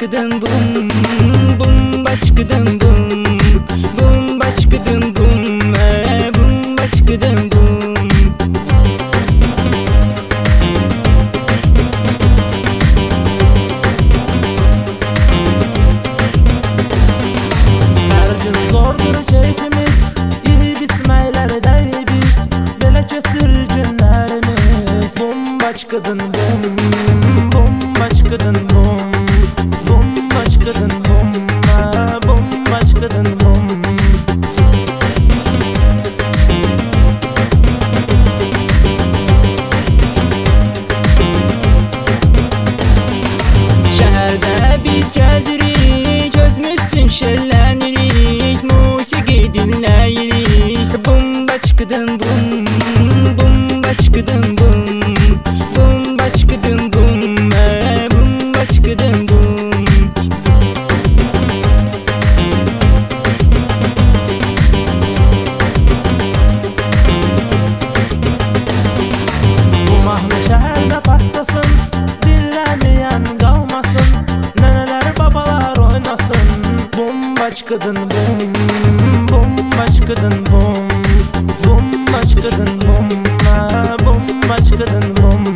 baçkıdın bum, bum baçkıdın bum, bum baçkıdın bum, bum baçkıdın bum. Her gün zordur keyfimiz, iyi bitmeylerde biz, belə geçir günlerimiz. Bum baçkıdın bum, bum baçkıdın bum, bum baçkıdın bum, bum baçkıdın bum. Şehirde biz gezirik, özümüz üçün şerlenirik, musiki dinleyirik. Bum baçkıdın bum, bum baçkıdın bum, bum baçkıdın bum, bum baçkıdın bum. Bu mahnı şehirde patlasın, dinlemeyen kalmasın, neneler babalar oynasın. Bum baçkıdın bum, bum baçkıdın bum, bum baçkıdın bum, bum baçkıdın bum.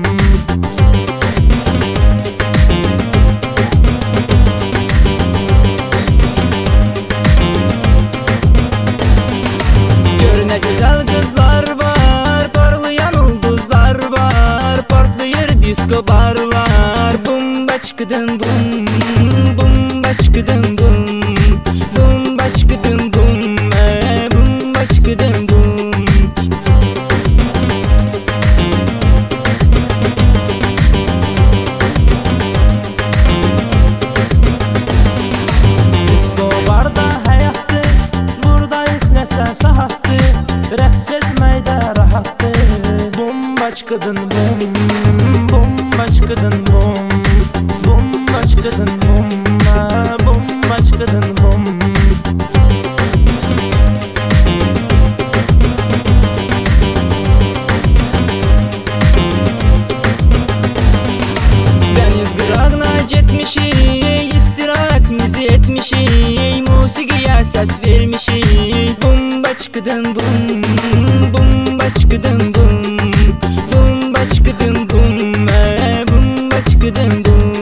Gör ne güzel kızlar var, parlayan ulduzlar var, patlıyor disco barlar. Bum baçkıdın bum, bum baçkıdın bum, bum baçkıdın bum, bum baçkıdın bum. Disco barda hayattı, buradayıq neçə saatdı, rəqs etməkdə rahatdı. Bum baçkıdın bum, bum baçkıdın bum, bum baçkıdın bum, bum baçkıdın bum. Deniz qırağına getmişik, istirahatimizi etmişik, musiqiyə səs vermişik. Bum baçkıdın bum, bum baçkıdın bum, bum baçkıdın bum, bum baçkıdın bum.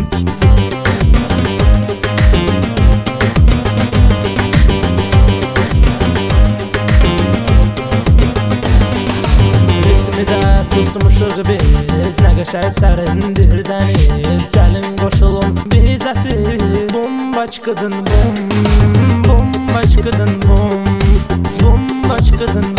Ritmi də tutmuşuq biz, nə qəşəng sərindir dəniz. Gəlin qoşulun bizə siz. Bum baçkıdın bum, bum baçkıdın bum, bum baçkıdın